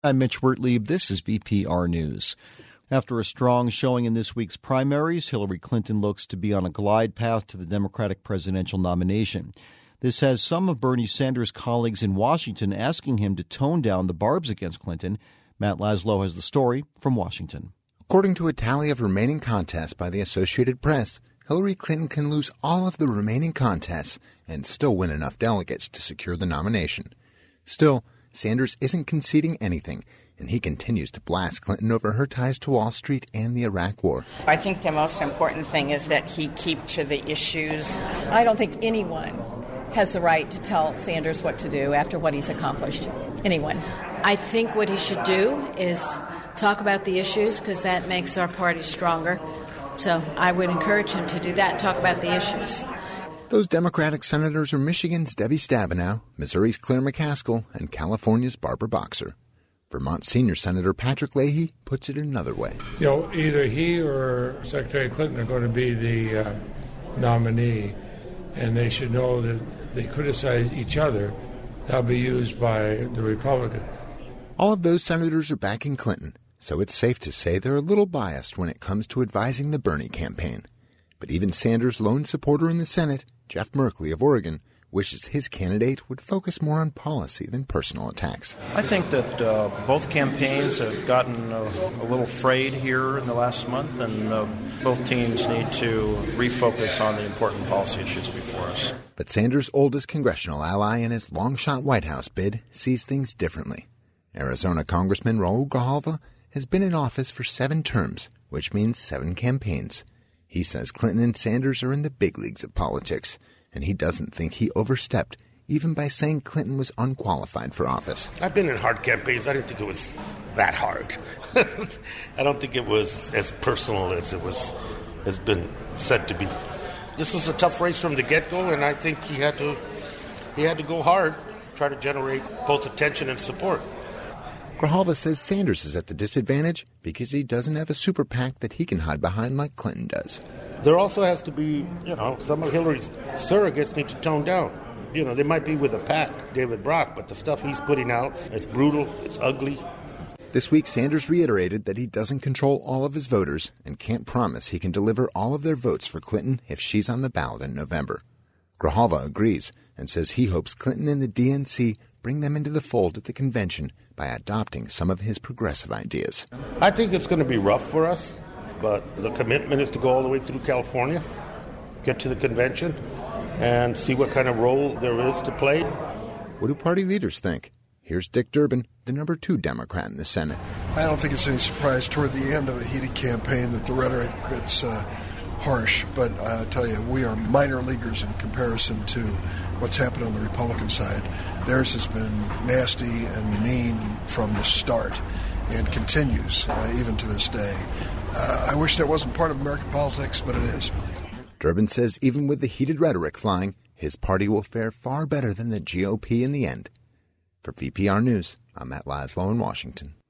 I'm Mitch Wertlieb. This is VPR News. After a strong showing in this week's primaries, Hillary Clinton looks to be on a glide path to the Democratic presidential nomination. This has some of Bernie Sanders' colleagues in Washington asking him to tone down the barbs against Clinton. Matt Laszlo has the story from Washington. According to a tally of remaining contests by the Associated Press, Hillary Clinton can lose all of the remaining contests and still win enough delegates to secure the nomination. Still, Sanders isn't conceding anything, and he continues to blast Clinton over her ties to Wall Street and the Iraq War. I think the most important thing is that he keep to the issues. I don't think anyone has the right to tell Sanders what to do after what he's accomplished. Anyone. I think what he should do is talk about the issues because that makes our party stronger. So I would encourage him to do that, talk about the issues. Those Democratic senators are Michigan's Debbie Stabenow, Missouri's Claire McCaskill, and California's Barbara Boxer. Vermont Senior Senator Patrick Leahy puts it another way. Either he or Secretary Clinton are going to be the nominee, and they should know that they criticize each other. That'll be used by the Republicans. All of those senators are backing Clinton, so it's safe to say they're a little biased when it comes to advising the Bernie campaign. But even Sanders' lone supporter in the Senate, Jeff Merkley of Oregon, wishes his candidate would focus more on policy than personal attacks. I think that both campaigns have gotten a little frayed here in the last month, and both teams need to refocus on the important policy issues before us. But Sanders' oldest congressional ally in his long-shot White House bid sees things differently. Arizona Congressman Raul Grijalva has been in office for 7 terms, which means 7 campaigns. He says Clinton and Sanders are in the big leagues of politics, and he doesn't think he overstepped, even by saying Clinton was unqualified for office. I've been in hard campaigns. I didn't think it was that hard. I don't think it was as personal as it has been said to be. This was a tough race from the get-go, and I think he had to go hard, try to generate both attention and support. Grijalva says Sanders is at the disadvantage because he doesn't have a super PAC that he can hide behind like Clinton does. There also has to be, some of Hillary's surrogates need to tone down. They might be with a PAC, David Brock, but the stuff he's putting out, it's brutal, it's ugly. This week, Sanders reiterated that he doesn't control all of his voters and can't promise he can deliver all of their votes for Clinton if she's on the ballot in November. Grijalva agrees and says he hopes Clinton and the DNC bring them into the fold at the convention by adopting some of his progressive ideas. I think it's going to be rough for us, but the commitment is to go all the way through California, get to the convention, and see what kind of role there is to play. What do party leaders think? Here's Dick Durbin, the number 2 Democrat in the Senate. I don't think it's any surprise toward the end of a heated campaign that the rhetoric gets harsh, but I tell you, we are minor leaguers in comparison to what's happened on the Republican side. Theirs has been nasty and mean from the start and continues even to this day. I wish that wasn't part of American politics, but it is. Durbin says even with the heated rhetoric flying, his party will fare far better than the GOP in the end. For VPR News, I'm Matt Laszlo in Washington.